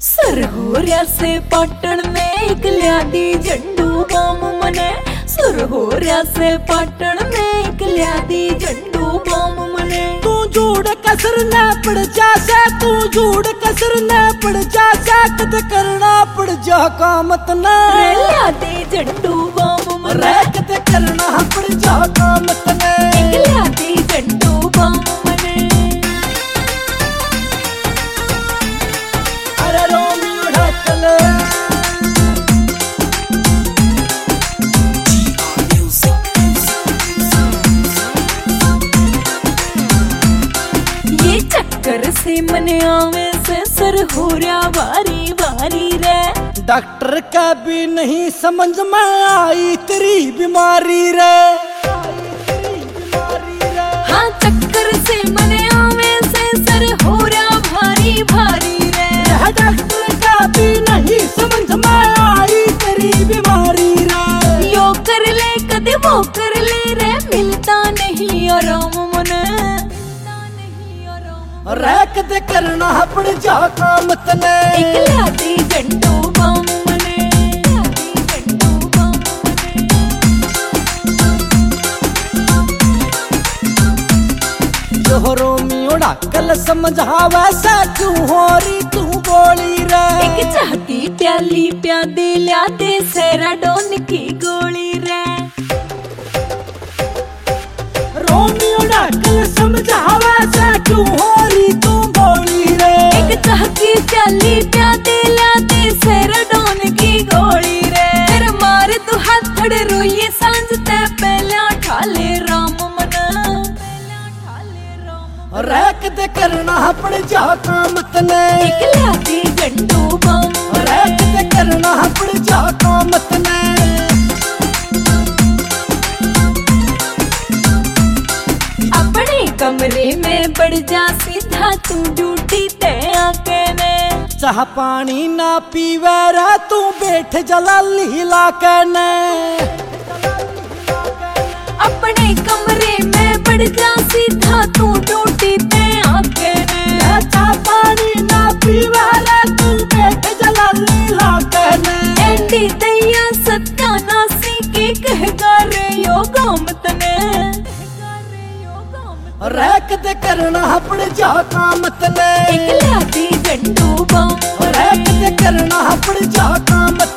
सरहोरिया से पाटण में एक ल्यादी झंडू बम मने। सरहोरिया से पाटण में एक ल्यादी झंडू बम मने। तू झूठ कसर न पड़ जासे, तू झूठ कसर न पड़ जासे, कद करना पड़ जा कामत न। ल्यादी झंडू बम मने, कद करना पड़ जा कामत न। एक ल्यादी झंडू बम मने। अरे रोमियो ढाकल ये चक्कर से मने आवे से सरहोरिया बारी बारी रे। डॉक्टर का भी नहीं समझ में आई तेरी बीमारी रे। हाँ चक्कर से मने आवे से सरहोरिया भारी भारी रे। डॉक्टर का भी नहीं समझ में आई तेरी बीमारी रे। यो कर ले कदे वो कर ले रे, मिलता नहीं आराम मने। रैक दे करना पड़ जा कामत ने। एक ल्यादी झंडू बम मने, ल्यादी झंडू बम मने। जो रोमियो ढाकल समझा वैसा क्यों हो रही तू बोली रे। एक चाहती प्याली प्यादे ल्यादे सेराडोन की गोली रे। रोमियो ढाकल समझा वैसा क्यों हो रही तू बोली रे। एक चाहती प्याली प्यादे ल्यादे सेराडोन की गोली रे। फिर मार तू हाथड़ रोइए सांझ ते पहला ठाले राम मना। रैक दे करना पड़ जा कामत ने। एक ल्यादी झंडू बम, रैक दे करना पड़ जा कामत ने। अपने कमरे में बढ़ जा सीधा तू ड्यूटी ते आके ने। चाह पानी ना पीवे रे तू बैठ जला लीला कने। अपने कमरे में बढ़ जा सीधा तू ड्यूटी ते आके ने। चाह पानी ना पीवे रे तू बैठ जला लीला कने। एंडी दैया सत्यानाशी के कहगा रे यो गामत ने। रैक दे करना पड़ जा कामत ने। एक ल्यादी झंडू बम, रैक दे करना पड़ जा कामत